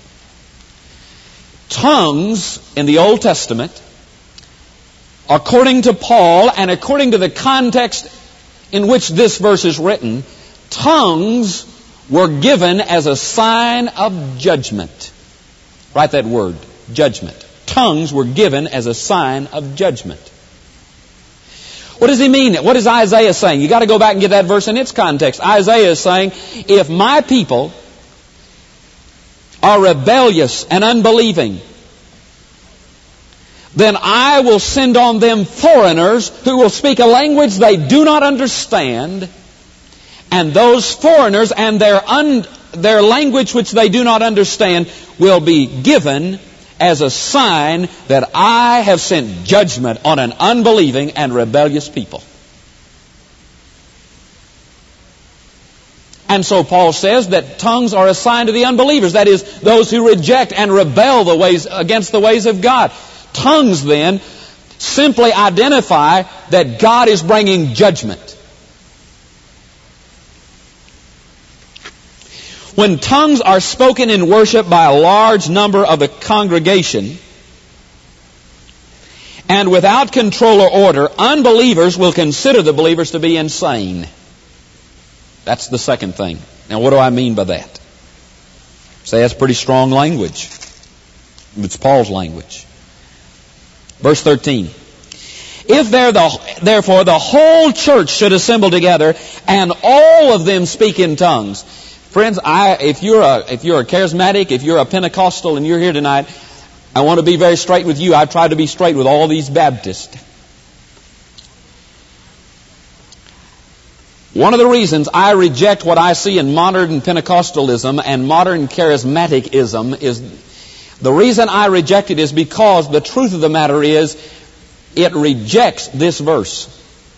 Tongues in the Old Testament, according to Paul and according to the context in which this verse is written, tongues were given as a sign of judgment. Write that word, judgment. Tongues were given as a sign of judgment. What does he mean? What is Isaiah saying? You got to go back and get that verse in its context. Isaiah is saying, if my people are rebellious and unbelieving, then I will send on them foreigners who will speak a language they do not understand, and those foreigners and their language which they do not understand will be given as a sign that I have sent judgment on an unbelieving and rebellious people. And so Paul says that tongues are a sign to the unbelievers. That is, those who reject and rebel against the ways of God. Tongues then simply identify that God is bringing judgment. When tongues are spoken in worship by a large number of the congregation, and without control or order, unbelievers will consider the believers to be insane. That's the second thing. Now, what do I mean by that? Say that's pretty strong language. It's Paul's language. Verse 13. If therefore the whole church should assemble together, and all of them speak in tongues. Friends, if you're a charismatic, if you're a Pentecostal and you're here tonight, I want to be very straight with you. I've tried to be straight with all these Baptists. One of the reasons I reject what I see in modern Pentecostalism and modern charismaticism is, the reason I reject it is because the truth of the matter is, it rejects this verse.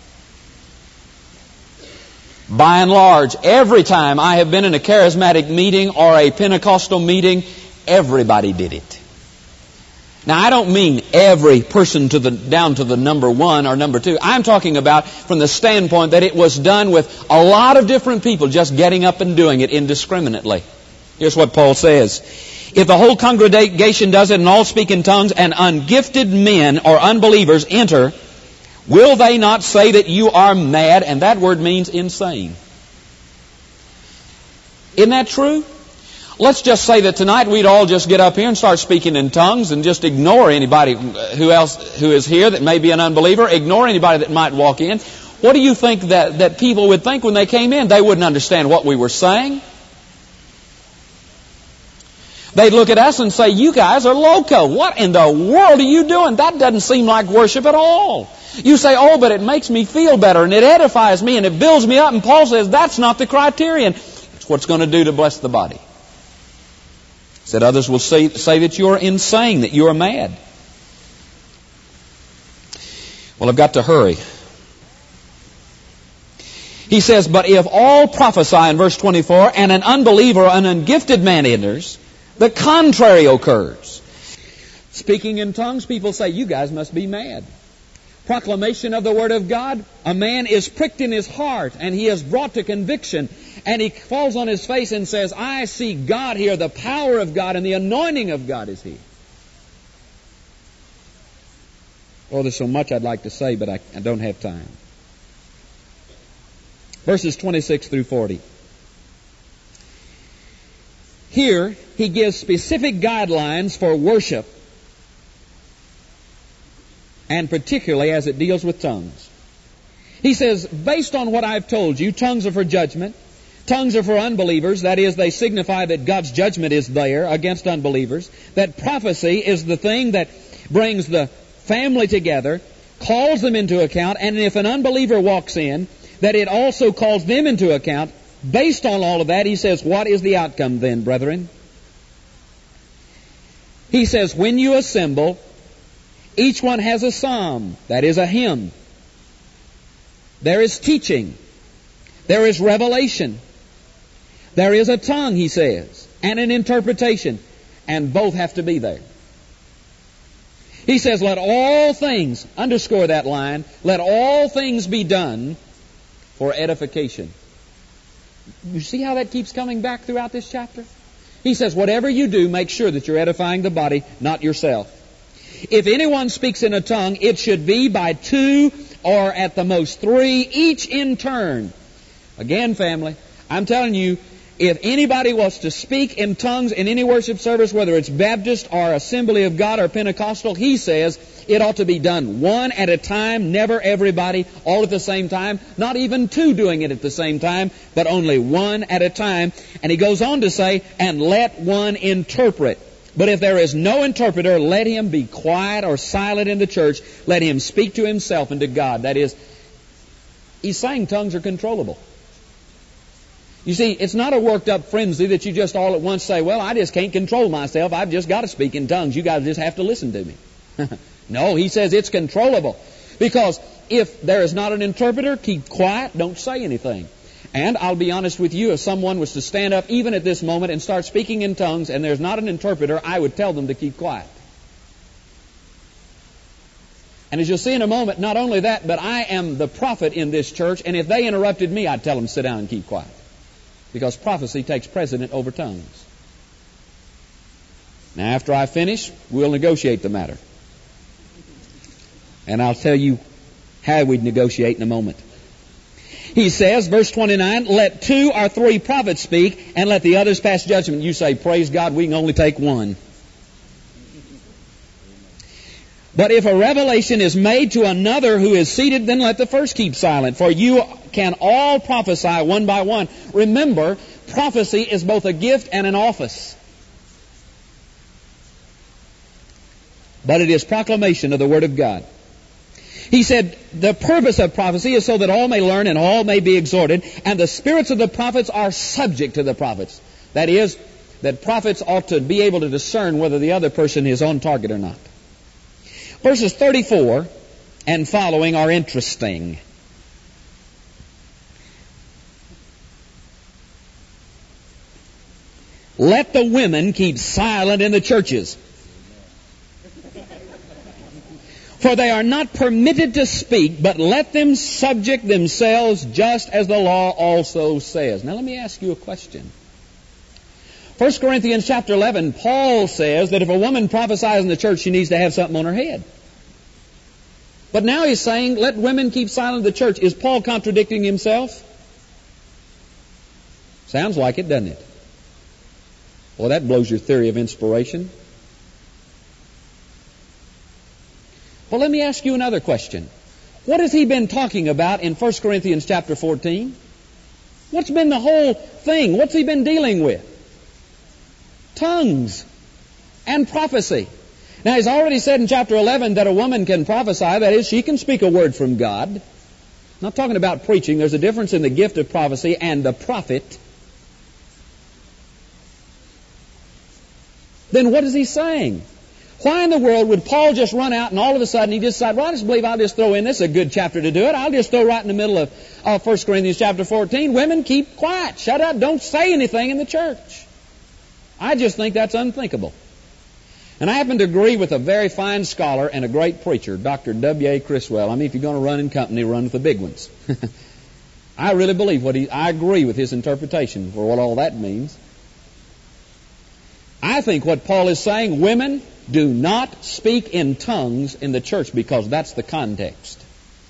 By and large, every time I have been in a charismatic meeting or a Pentecostal meeting, everybody did it. Now, I don't mean every person down to the number 1 or number 2. I'm talking about from the standpoint that it was done with a lot of different people just getting up and doing it indiscriminately. Here's what Paul says. If the whole congregation does it and all speak in tongues and ungifted men or unbelievers enter, will they not say that you are mad? And that word means insane. Isn't that true? Let's just say that tonight we'd all just get up here and start speaking in tongues and just ignore anybody who is here that may be an unbeliever, ignore anybody that might walk in. What do you think that people would think when they came in? They wouldn't understand what we were saying. They'd look at us and say, you guys are loco. What in the world are you doing? That doesn't seem like worship at all. You say, oh, but it makes me feel better and it edifies me and it builds me up. And Paul says that's not the criterion. It's what it's going to do to bless the body. He said others will say that you are insane, that you are mad. Well, I've got to hurry. He says, but if all prophesy in verse 24 and an unbeliever or an ungifted man enters, the contrary occurs. Speaking in tongues, people say, you guys must be mad. Proclamation of the Word of God, a man is pricked in his heart and he is brought to conviction and he falls on his face and says, I see God here, the power of God and the anointing of God is here. Oh, there's so much I'd like to say, but I don't have time. Verses 26 through 40. Here, he gives specific guidelines for worship, and particularly as it deals with tongues. He says, based on what I've told you, tongues are for judgment. Tongues are for unbelievers. That is, they signify that God's judgment is there against unbelievers. That prophecy is the thing that brings the family together, calls them into account, and if an unbeliever walks in, that it also calls them into account. Based on all of that, he says, what is the outcome then, brethren? He says, when you assemble, each one has a psalm, that is a hymn. There is teaching. There is revelation. There is a tongue, he says, and an interpretation. And both have to be there. He says, let all things, underscore that line, let all things be done for edification. You see how that keeps coming back throughout this chapter? He says, whatever you do, make sure that you're edifying the body, not yourself. If anyone speaks in a tongue, it should be by 2 or at the most 3, each in turn. Again, family, I'm telling you, if anybody wants to speak in tongues in any worship service, whether it's Baptist or Assembly of God or Pentecostal, he says it ought to be done one at a time, never everybody, all at the same time, not even 2 doing it at the same time, but only one at a time. And he goes on to say, and let one interpret. But if there is no interpreter, let him be quiet or silent in the church. Let him speak to himself and to God. That is, he's saying tongues are controllable. You see, it's not a worked up frenzy that you just all at once say, well, I just can't control myself. I've just got to speak in tongues. You guys just have to listen to me. No, he says it's controllable. Because if there is not an interpreter, keep quiet, don't say anything. And I'll be honest with you, if someone was to stand up even at this moment and start speaking in tongues and there's not an interpreter, I would tell them to keep quiet. And as you'll see in a moment, not only that, but I am the prophet in this church, and if they interrupted me, I'd tell them to sit down and keep quiet. Because prophecy takes precedent over tongues. Now, after I finish, we'll negotiate the matter. And I'll tell you how we'd negotiate in a moment. He says, verse 29, let 2 or 3 prophets speak, and let the others pass judgment. You say, praise God, we can only take 1. But if a revelation is made to another who is seated, then let the first keep silent. For you can all prophesy one by one. Remember, prophecy is both a gift and an office. But it is proclamation of the Word of God. He said, the purpose of prophecy is so that all may learn and all may be exhorted, and the spirits of the prophets are subject to the prophets. That is, that prophets ought to be able to discern whether the other person is on target or not. Verses 34 and following are interesting. Let the women keep silent in the churches. For they are not permitted to speak, but let them subject themselves, just as the law also says. Now let me ask you a question. 1 Corinthians chapter 11, Paul says that if a woman prophesies in the church, she needs to have something on her head. But now he's saying, let women keep silent in the church. Is Paul contradicting himself? Sounds like it, doesn't it? Well, that blows your theory of inspiration. Well, let me ask you another question. What has he been talking about in 1 Corinthians chapter 14? What's been the whole thing? What's he been dealing with? Tongues and prophecy. Now, he's already said in chapter 11 that a woman can prophesy. That is, she can speak a word from God. I'm not talking about preaching. There's a difference in the gift of prophecy and the prophet. Then what is he saying? Why in the world would Paul just run out and all of a sudden he just decided, well, I just believe I'll just throw in, this is a good chapter to do it. I'll just throw right in the middle of 1 Corinthians chapter 14, women, keep quiet, shut up, don't say anything in the church. I just think that's unthinkable. And I happen to agree with a very fine scholar and a great preacher, Dr. W.A. Criswell. I mean, if you're going to run in company, run with the big ones. I really believe I agree with his interpretation for what all that means. I think what Paul is saying, women, do not speak in tongues in the church, because that's the context.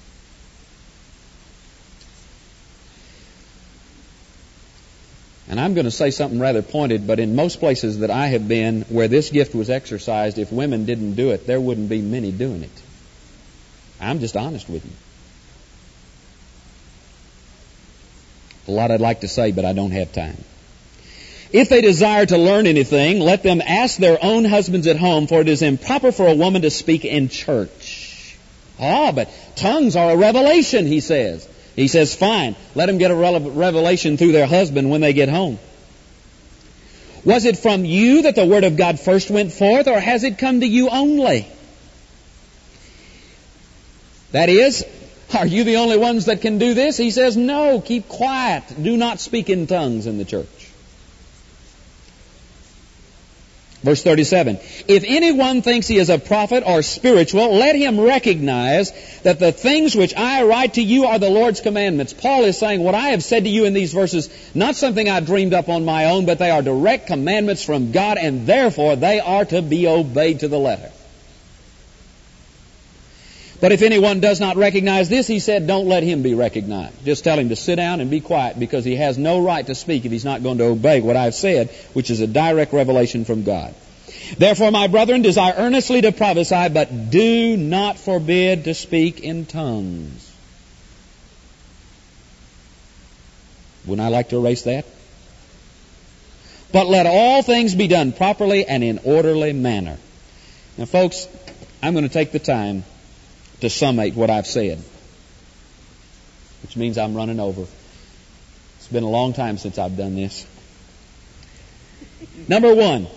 And I'm going to say something rather pointed, but in most places that I have been where this gift was exercised, if women didn't do it, there wouldn't be many doing it. I'm just honest with you. A lot I'd like to say, but I don't have time. If they desire to learn anything, let them ask their own husbands at home, for it is improper for a woman to speak in church. But tongues are a revelation, he says. He says, fine, let them get a revelation through their husband when they get home. Was it from you that the Word of God first went forth, or has it come to you only? That is, are you the only ones that can do this? He says, no, keep quiet. Do not speak in tongues in the church. Verse 37, if anyone thinks he is a prophet or spiritual, let him recognize that the things which I write to you are the Lord's commandments. Paul is saying what I have said to you in these verses, not something I dreamed up on my own, but they are direct commandments from God, and therefore they are to be obeyed to the letter. But if anyone does not recognize this, he said, don't let him be recognized. Just tell him to sit down and be quiet, because he has no right to speak if he's not going to obey what I've said, which is a direct revelation from God. Therefore, my brethren, desire earnestly to prophesy, but do not forbid to speak in tongues. Wouldn't I like to erase that? But let all things be done properly and in orderly manner. Now, folks, I'm going to take the time to summate what I've said, which means I'm running over. It's been a long time since I've done this. Number one,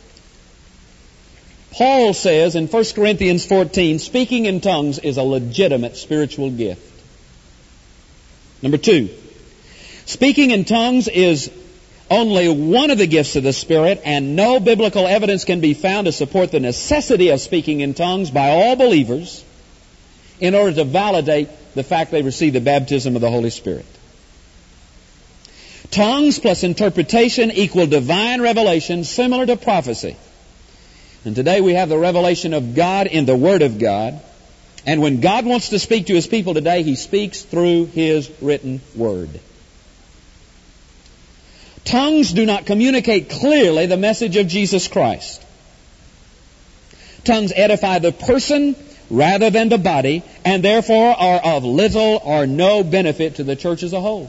Paul says in 1 Corinthians 14, speaking in tongues is a legitimate spiritual gift. Number two, speaking in tongues is only one of the gifts of the Spirit, and no biblical evidence can be found to support the necessity of speaking in tongues by all believers in order to validate the fact they receive the baptism of the Holy Spirit. Tongues plus interpretation equal divine revelation, similar to prophecy. And today we have the revelation of God in the Word of God. And when God wants to speak to His people today, He speaks through His written Word. Tongues do not communicate clearly the message of Jesus Christ. Tongues edify the person rather than the body, and therefore are of little or no benefit to the church as a whole.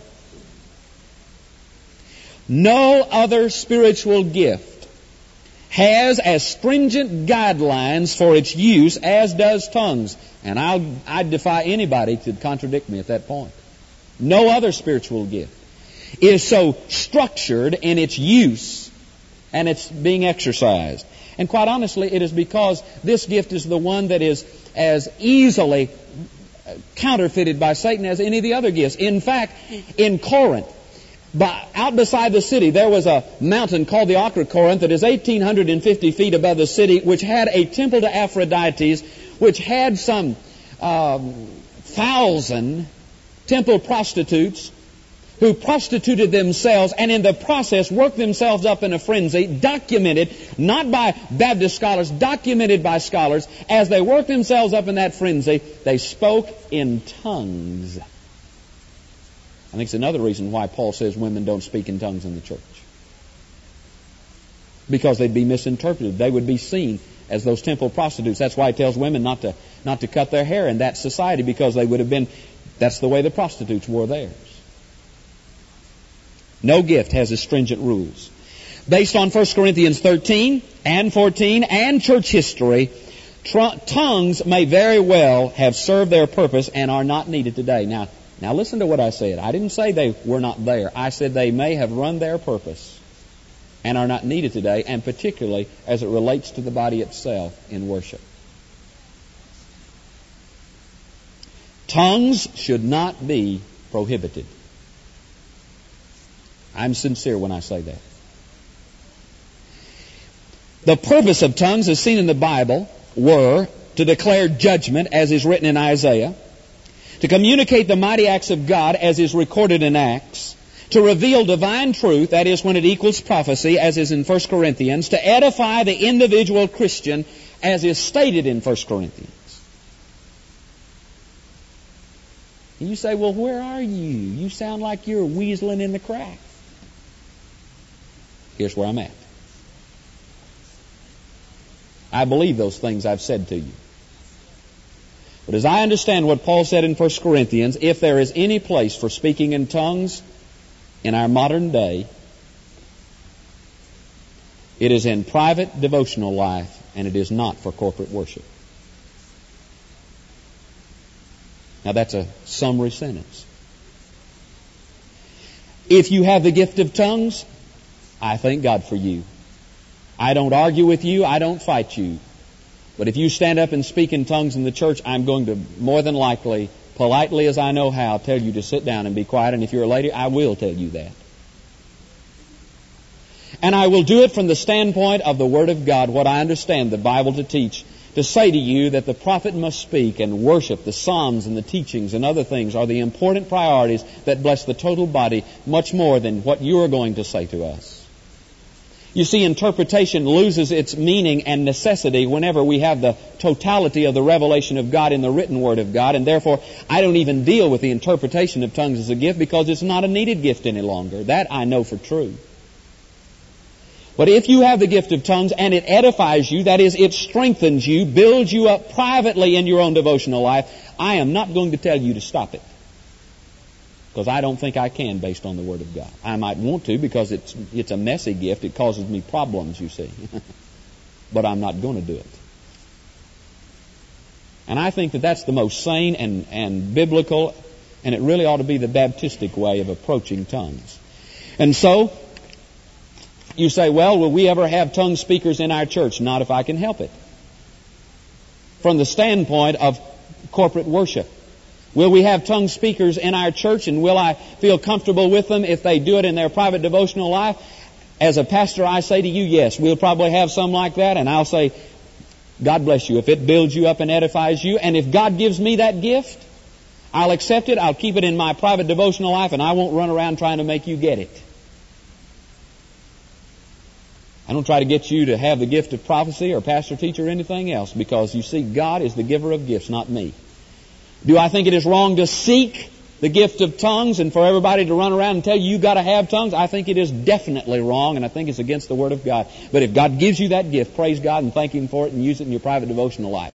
No other spiritual gift has as stringent guidelines for its use as does tongues. And I'd defy anybody to contradict me at that point. No other spiritual gift is so structured in its use and its being exercised. And quite honestly, it is because this gift is the one that is as easily counterfeited by Satan as any of the other gifts. In fact, in Corinth, out beside the city, there was a mountain called the Acrocorinth that is 1,850 feet above the city, which had a temple to Aphrodite, which had some 1,000 temple prostitutes who prostituted themselves and in the process worked themselves up in a frenzy, documented, not by Baptist scholars, documented by scholars. As they worked themselves up in that frenzy, they spoke in tongues. I think it's another reason why Paul says women don't speak in tongues in the church. Because they'd be misinterpreted. They would be seen as those temple prostitutes. That's why he tells women not to cut their hair in that society, because they would have been, that's the way the prostitutes wore theirs. No gift has as stringent rules. Based on 1 Corinthians 13 and 14 and church history, tongues may very well have served their purpose and are not needed today. Now listen to what I said. I didn't say they were not there. I said they may have run their purpose and are not needed today, and particularly as it relates to the body itself in worship. Tongues should not be prohibited. I'm sincere when I say that. The purpose of tongues, as seen in the Bible, were to declare judgment, as is written in Isaiah, to communicate the mighty acts of God, as is recorded in Acts, to reveal divine truth, that is when it equals prophecy, as is in 1 Corinthians, to edify the individual Christian, as is stated in 1 Corinthians. And you say, well, where are you? You sound like you're weaseling in the crack. Here's where I'm at. I believe those things I've said to you. But as I understand what Paul said in 1 Corinthians, if there is any place for speaking in tongues in our modern day, it is in private devotional life, and it is not for corporate worship. Now that's a summary sentence. If you have the gift of tongues, I thank God for you. I don't argue with you. I don't fight you. But if you stand up and speak in tongues in the church, I'm going to more than likely, politely as I know how, tell you to sit down and be quiet. And if you're a lady, I will tell you that. And I will do it from the standpoint of the Word of God, what I understand the Bible to teach, to say to you that the prophet must speak and worship. The Psalms and the teachings and other things are the important priorities that bless the total body much more than what you are going to say to us. You see, interpretation loses its meaning and necessity whenever we have the totality of the revelation of God in the written Word of God, and therefore I don't even deal with the interpretation of tongues as a gift because it's not a needed gift any longer. That I know for true. But if you have the gift of tongues and it edifies you, that is, it strengthens you, builds you up privately in your own devotional life, I am not going to tell you to stop it. Because I don't think I can based on the Word of God. I might want to because it's a messy gift. It causes me problems, you see. But I'm not going to do it. And I think that that's the most sane and biblical, and it really ought to be the Baptistic way of approaching tongues. And so, you say, well, will we ever have tongue speakers in our church? Not if I can help it. From the standpoint of corporate worship. Will we have tongue speakers in our church, and will I feel comfortable with them if they do it in their private devotional life? As a pastor, I say to you, yes, we'll probably have some like that, and I'll say, God bless you. If it builds you up and edifies you, and if God gives me that gift, I'll accept it, I'll keep it in my private devotional life, and I won't run around trying to make you get it. I don't try to get you to have the gift of prophecy or pastor, teacher, or anything else, because you see, God is the giver of gifts, not me. Do I think it is wrong to seek the gift of tongues and for everybody to run around and tell you got to have tongues? I think it is definitely wrong, and I think it's against the Word of God. But if God gives you that gift, praise God and thank Him for it and use it in your private devotional life.